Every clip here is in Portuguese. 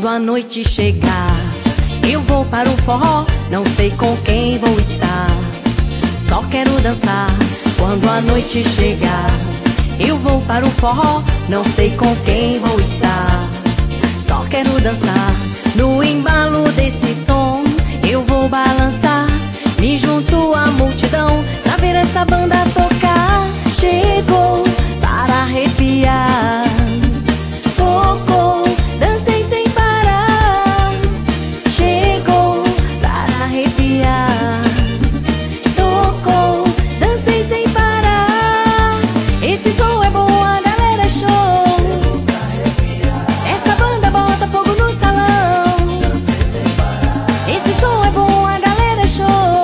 a noite chegar, eu vou para o forró, não sei com quem vou estar. Só quero dançar quando a noite chegar. Eu vou para o forró, não sei com quem vou estar. Só quero dançar no embalo desse som. Eu vou balançar, me junto à multidão pra ver essa banda tocar. Chegou para arrepiar, tocou, dancei sem parar. Chegou para arrepiar, tocou, dancei sem parar. Esse som é bom, a galera é show. Essa banda bota fogo no salão. Esse som é bom, a galera é show.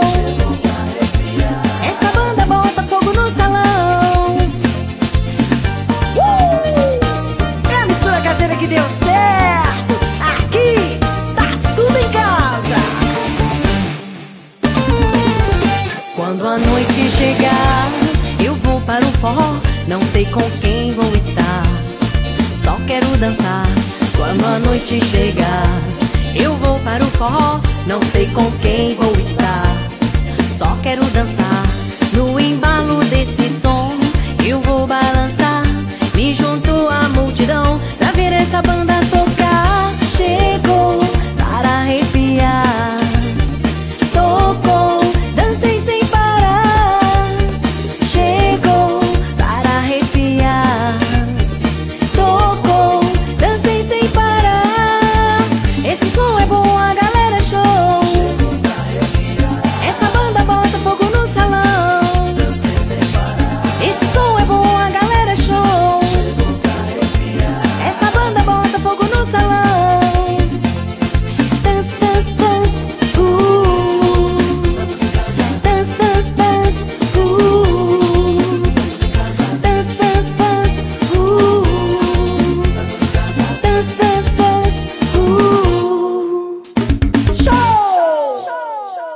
Essa banda bota fogo no salão. É a mistura caseira que deu certo. Aqui tá tudo em casa. Quando a noite chegar, eu vou para o forró, não sei com quem vou estar. Só quero dançar quando a noite chegar. Eu vou para o forró, não sei com quem vou estar. Só quero dançar no embalo